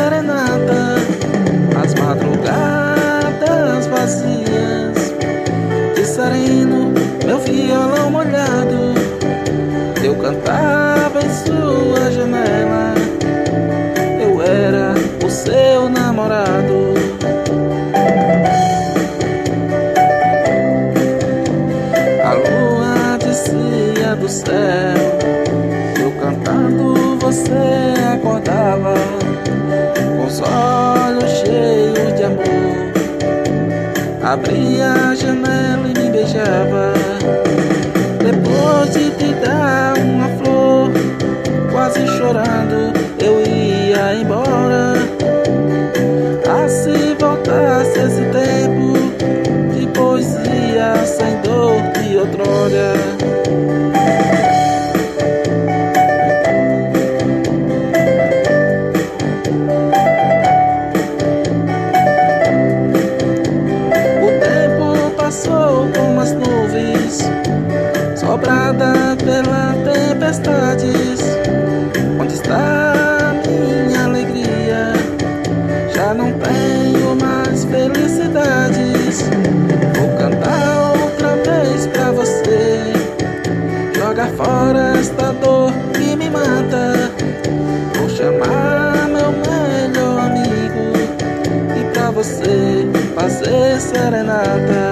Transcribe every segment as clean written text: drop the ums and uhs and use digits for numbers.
serenata, as madrugadas vazias, de sereno meu violão molhado, eu cantava em sua janela, eu era o seu namorado. A lua descia do céu, eu cantando você acordava, com os olhos cheios de amor, abria a janela e me beijava. Depois de te dar uma flor, quase chorando eu ia embora. Ah, se voltasse esse tempo de poesia sem dor de outrora. Passou como as nuvens, sobrada pela tempestades. Onde está a minha alegria? Já não tenho mais felicidades. Vou cantar outra vez pra você, jogar fora esta dor que me mata. Vou chamar meu melhor amigo e pra você fazer serenata.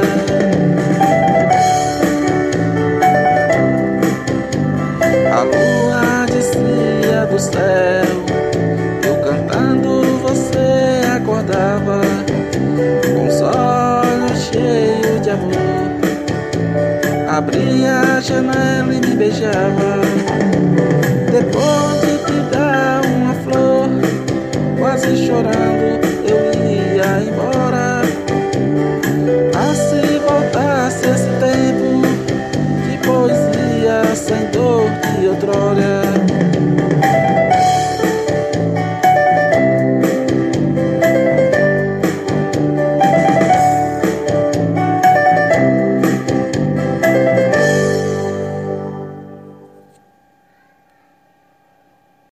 A lua descia do céu, eu cantando você acordava, com os olhos cheios de amor, abria a janela e me beijava.